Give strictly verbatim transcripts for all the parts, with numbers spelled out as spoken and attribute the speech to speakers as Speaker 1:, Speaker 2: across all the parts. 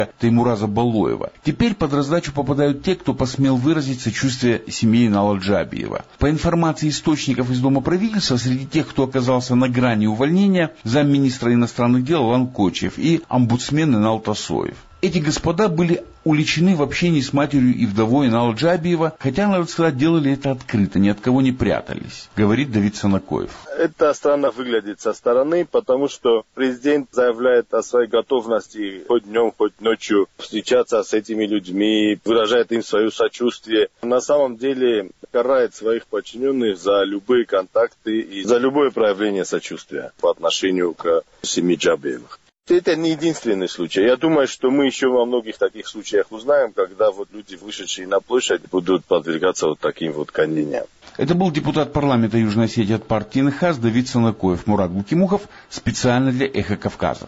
Speaker 1: Теймураза Балоева. Теперь под раздачу попадают те, кто посмел выразить сочувствие семье Инала Джабиева. По информации источников из Дома правительства, среди тех, кто оказался на грани увольнения, замминистра иностранных дел Алан Кочиев и омбудсмен Инал Тасоев. Эти господа были уличены в общении с матерью и вдовой Инала Джабиева, хотя, надо сказать, делали это открыто, ни от кого не прятались, говорит Давид Санакоев.
Speaker 2: Это странно выглядит со стороны, потому что президент заявляет о своей готовности хоть днем, хоть ночью встречаться с этими людьми, выражает им свое сочувствие. На самом деле карает своих подчиненных за любые контакты и за любое проявление сочувствия по отношению к семье Джабиевых. Это не единственный случай. Я думаю, что мы еще во многих таких случаях узнаем, когда вот люди, вышедшие на площадь, будут подвергаться вот таким вот гонениям.
Speaker 1: Это был депутат парламента Южной Осетии от партии НХАС Давид Санакоев. Мурат Гукимухов специально для «Эхо Кавказа».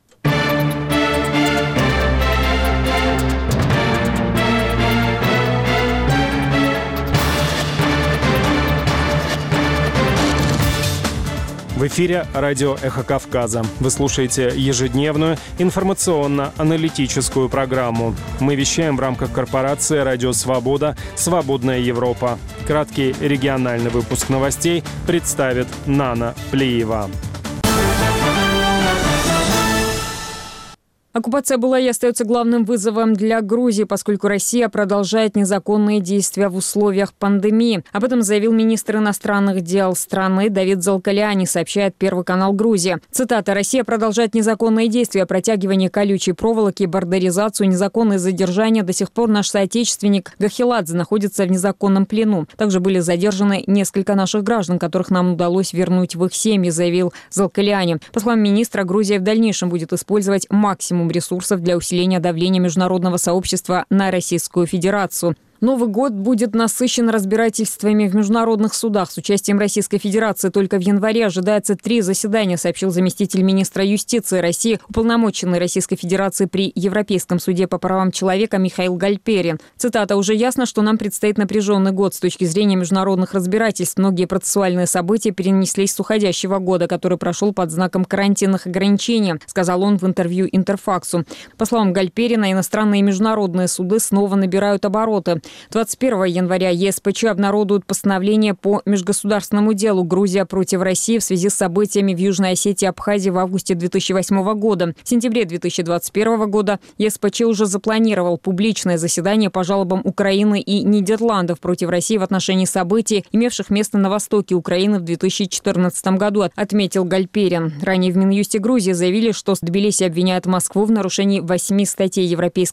Speaker 3: В эфире радио «Эхо Кавказа». Вы слушаете ежедневную информационно-аналитическую программу. Мы вещаем в рамках корпорации «Радио Свобода. Свободная Европа». Краткий региональный выпуск новостей представит Нана Плиева.
Speaker 4: Оккупация была и остается главным вызовом для Грузии, поскольку Россия продолжает незаконные действия в условиях пандемии. Об этом заявил министр иностранных дел страны Давид Залкаляни, сообщает Первый канал Грузия. Цитата: «Россия продолжает незаконные действия, протягивание колючей проволоки, бордеризацию, незаконные задержания. До сих пор наш соотечественник Гахеладзе находится в незаконном плену. Также были задержаны несколько наших граждан, которых нам удалось вернуть в их семьи», заявил Залкаляни. По словам министра, Грузия в дальнейшем будет использовать максимум ресурсов для усиления давления международного сообщества на Российскую Федерацию. Новый год будет насыщен разбирательствами в международных судах с участием Российской Федерации. Только в январе ожидается три заседания, сообщил заместитель министра юстиции России, уполномоченный Российской Федерации при Европейском суде по правам человека Михаил Гальперин. Цитата: «Уже ясно, что нам предстоит напряженный год с точки зрения международных разбирательств. Многие процессуальные события перенеслись с уходящего года, который прошел под знаком карантинных ограничений», сказал он в интервью Интерфаксу. По словам Гальперина, иностранные и международные суды снова набирают обороты. двадцать первого января ЕСПЧ обнародует постановление по межгосударственному делу «Грузия против России» в связи с событиями в Южной Осетии и Абхазии в августе две тысячи восьмого года. В сентябре две тысячи двадцать первого года ЕСПЧ уже запланировал публичное заседание по жалобам Украины и Нидерландов против России в отношении событий, имевших место на востоке Украины в две тысячи четырнадцатом году, отметил Гальперин. Ранее в Минюсте Грузии заявили, что Тбилиси обвиняет Москву в нарушении восьми статей Европейской